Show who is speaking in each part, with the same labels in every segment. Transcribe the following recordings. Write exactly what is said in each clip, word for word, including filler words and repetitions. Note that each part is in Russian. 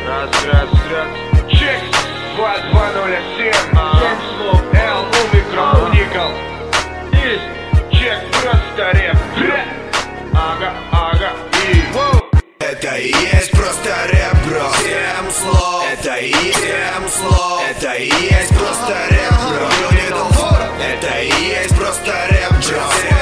Speaker 1: Раз, раз, раз. Чек. Два, два, ноль, семь. Семь слов. Л, у микрофон, никол. Есть. Чек, просто рэп. Ага, ага, и.
Speaker 2: Это и есть просто рэп, бро. Семь слов. Это и есть семь слов. Это и есть просто рэп, бро. Это и есть просто рэп, бро.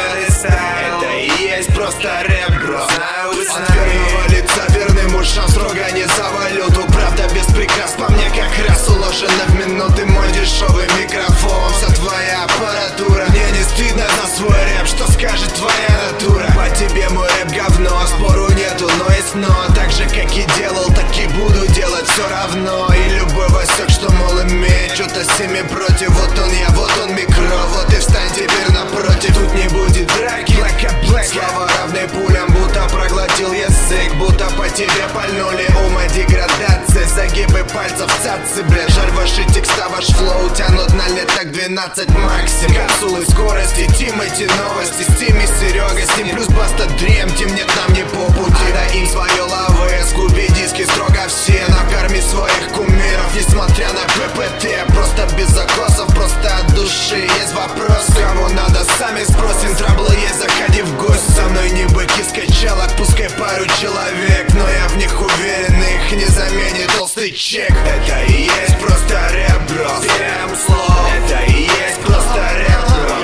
Speaker 2: Это и есть просто рэп, бро. От первого лица верным ушам строго не за валюту. Правда без прикрас, по мне как раз уложено в минуты. Мой дешевый микрофон, вся твоя аппаратура. Мне не стыдно за свой рэп, что скажет твоя натура. По тебе мой рэп говно, спору нету, но есть но. Так же как и делал, так и буду делать все равно. И любой Васек, что мол имеет что-то с ними против. Вот он я, вот он микро, вот и встань теперь напротив. Тут не будет драки, black and black. Слова равны пулям, будто проглотил язык. Будто по тебе пальнули, ума деградация. Загибы пальцев цацы, бля. Жаль, ваши текста, ваш флоу тянут на лет так двенадцать максим. Капсулы скорости, Тимати новости. С Тими Серега, с ним плюс Баста Дрем. Тем нет нам не по пути, да им свое лавы. Скупи диски строго все, накорми своих кумиров. Несмотря на ППТ, просто без закосов, просто от души. Есть вопрос, кого надо, сами спросим. Траблы есть, заходи в гость. Со мной не быки скачалок, пускай пару человек, но я в них уверен, их не заменит толстый чек. Это и есть просто рэп, бро. Семь слов. Это и есть просто рэп, бро.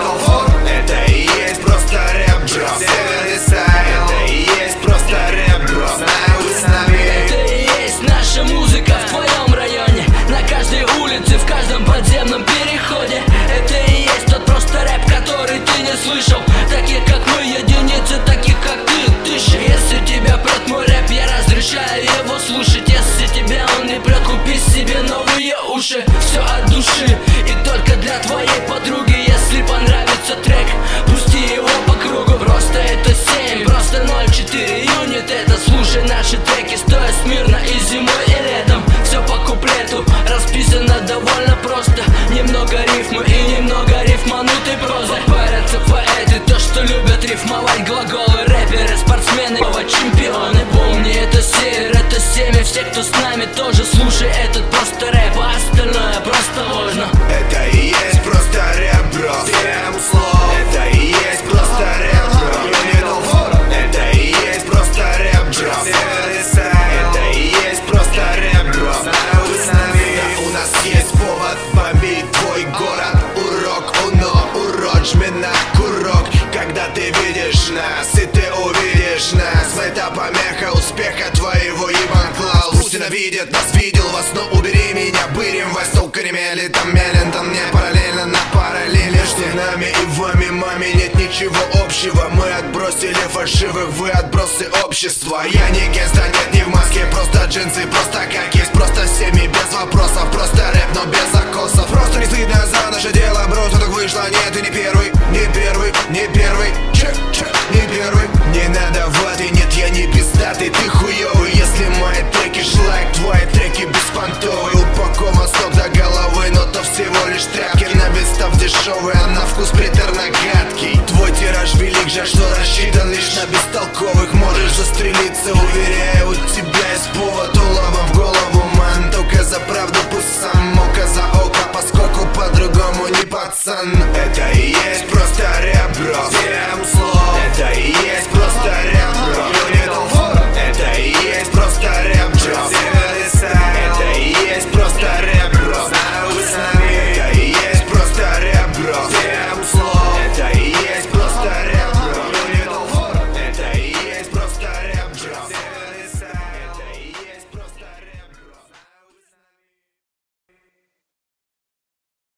Speaker 2: Это и есть просто рэп, бро. Северный сайт. Это и есть просто рэп, бро. Знаю, вы с нами.
Speaker 3: Это и есть наша музыка в твоем районе, на каждой улице, в каждом подземном переходе. Это и есть тот просто рэп, который ты не слышал. Таких как мы единицы, таких как ты тысячи. Если тебя прет мой рэп, я разрешаю его слушать. Если тебя он не прет, купи себе новые уши. Все от души и только для твоей подруги. Если понравится трек, пусти его по кругу. Просто это семь, просто ноль четыре юнит. Это слушай наши треки, стоя смирно и зимой, и летом. Все по куплету расписано довольно просто. Немного рифмы и немного рифманутой прозы. Парятся поэты, то что любят рифмовать глаголы. Рэперы, спортсмены, чемпионы. Помни, это север, это семя. Все, кто с нами, тоже слушай этот просто рэп. А остальное просто ложно.
Speaker 2: Это и есть просто рэп, бро. Семь слов. Это и есть просто рэп, бро. Это и есть просто рэп, бро. Северный сайт. Это и есть просто рэп, бро. Знаю, вы с нами. Да, у нас есть повод бомбить твой город. Урок, уно, урок, жми на курок. Когда ты видишь нас, и ты увидишь нас. Мы та помеха успеха твоего, ебан клаус. Пусть ненавидят нас, видел вас, но убери меня. Бырим вас, толка ремели, там мелен, там не параллельно на параллели. Между нами и вами, маме, нет ничего общего. Мы отбросили фальшивых, вы отбросы общества. Я не геста, нет, не в моей